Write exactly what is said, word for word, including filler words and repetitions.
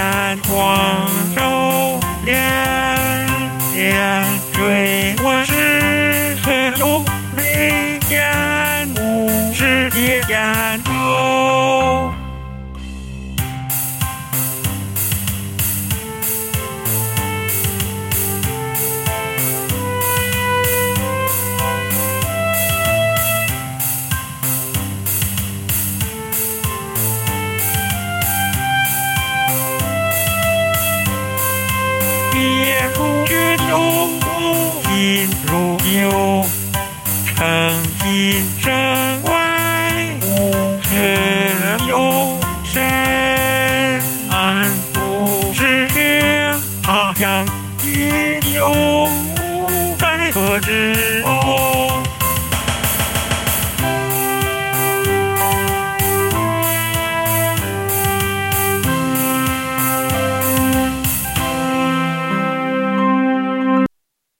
眼光照亮，亮对我是很有美眼，无世界眼头。夜如月流，心如牛，诚心身外无可有神，安不知天，他乡一游，在何之后？